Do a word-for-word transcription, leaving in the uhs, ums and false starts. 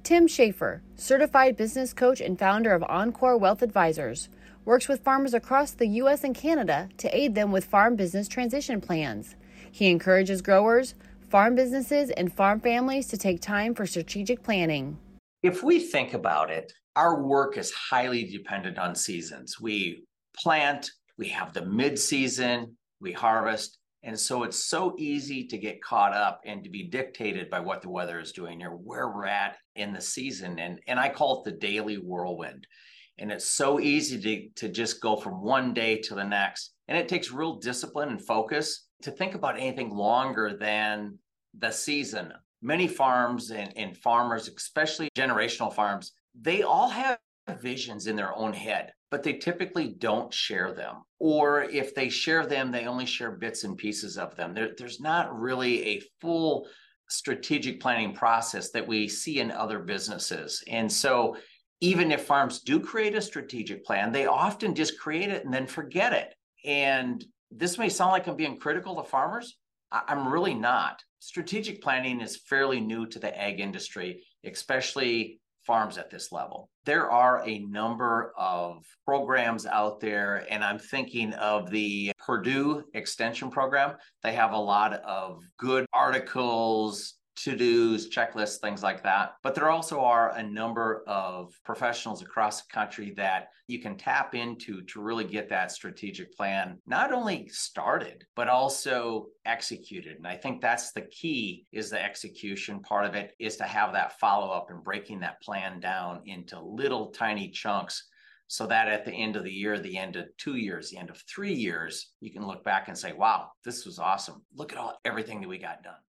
Tim Schaefer, certified business coach and founder of Encore Wealth Advisors, works with farmers across the U S and Canada to aid them with farm business transition plans. He encourages growers, farm businesses, and farm families to take time for strategic planning. If we think about it, our work is highly dependent on seasons. We plant, we have the mid-season, we harvest, and so it's so easy to get caught up and to be dictated by what the weather is doing or where we're at in the season. And, and I call it the daily whirlwind. And it's so easy to, to just go from one day to the next. And it takes real discipline and focus to think about anything longer than the season. Many farms and, and farmers, especially generational farms, they all have visions in their own head, but they typically don't share them. Or if they share them, they only share bits and pieces of them. There, there's not really a full strategic planning process that we see in other businesses. And so even if farms do create a strategic plan, they often just create it and then forget it. And this may sound like I'm being critical to farmers. I- I'm really not. Strategic planning is fairly new to the ag industry, especially farms at this level. There are a number of programs out there, and I'm thinking of the Purdue Extension Program. They have a lot of good articles, to-dos, checklists, things like that. But there also are a number of professionals across the country that you can tap into to really get that strategic plan not only started, but also executed. And I think that's the key, is the execution part of it, is to have that follow-up and breaking that plan down into little tiny chunks so that at the end of the year, the end of two years, the end of three years, you can look back and say, wow, this was awesome. Look at all everything that we got done.